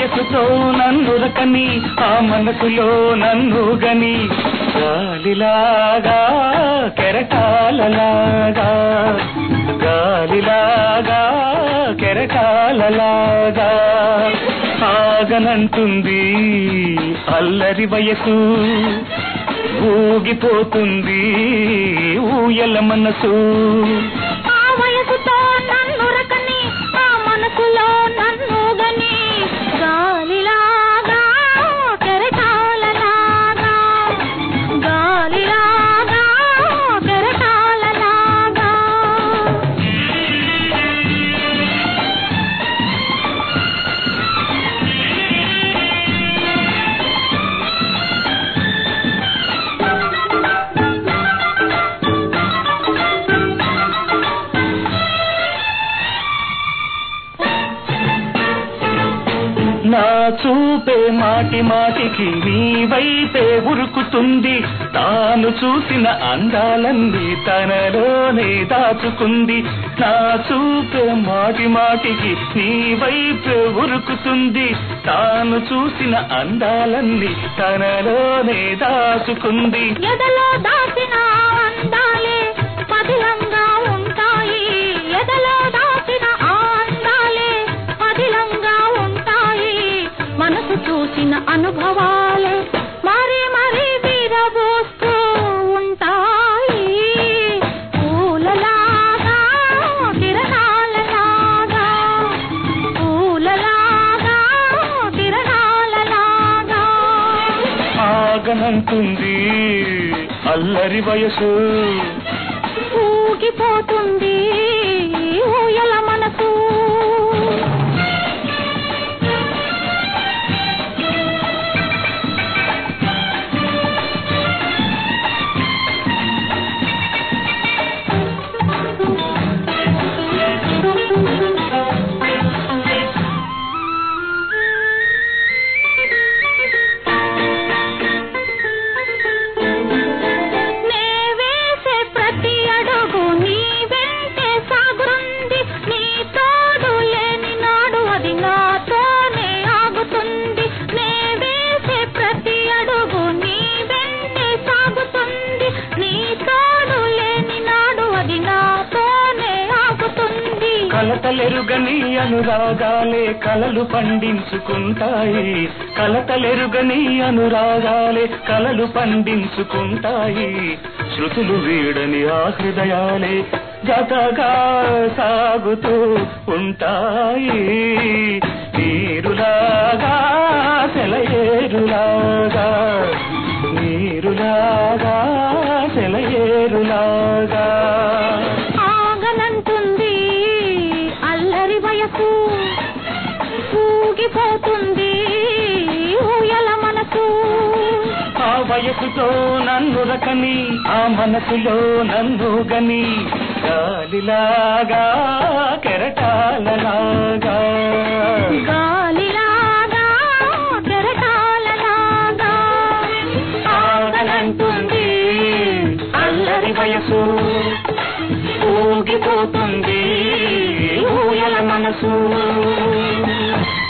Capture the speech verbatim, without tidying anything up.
వయసుతో నన్ను రకని ఆ మనసులో నన్ను గని గాలిలాగా కెరటాలలాగా గాలిలాగా కెరటాలలాగా ఆగనంటుంది అల్లరి వయసు ఊగిపోతుంది ఊయల మనసు ఆ వయసుతో నన్ను రకని ఆ మనసులో నన్ను గని గాలిలాగా కెరటాలలాగా గాలిలాగా కెరటాలలాగా నా చూపే మాటి మాటికి నీ వైపే ఉరుకుతుంది తాను చూసిన అందాలన్నీ తనలోనే దాచుకుంది నా చూపే మాటి మాటికి నీ వైపే ఉరుకుతుంది తాను చూసిన అందాలన్నీ తనలోనే దాచుకుంది ఎదలో దాచిన అందాలే పదిలంగా ఉంటాయి ఎదలో దాచిన అందాలే పదిలంగా ఉంటాయి మనసు చూసిన అనుభవాలే మరి మరి విరబోస్తూ ఉంటాయి పూలలాగా కిరణాలలాగా పూలలాగా కిరణాలలాగా ఆగనంటుంది అల్లరి వయసు ఊగిపోతుంది ఊయల మనసు కలతలెరుగని అనురాగాలే కలలు పండించుకుంటాయి కలతలెరుగని అనురాగాలే కలలు పండించుకుంటాయి శృతులు వీడని ఆ హృదయాలే జతగా సాగుతూ ఉంటాయి నీరులాగా సెలయేరులాగా నీరులాగా సెలయేరులాగా వయసు ఊగిపోతుంది ఊయల మనసు ఆ వయసుతో నన్ను రకని ఆ మనసులో నన్ను గని గాలిలాగా కెరటాలలాగా గాలిలాగా కెరటాలలాగా ఆగనంటుంది అల్లరి వయసు ఊగిపోతుంది ఊయల మనసు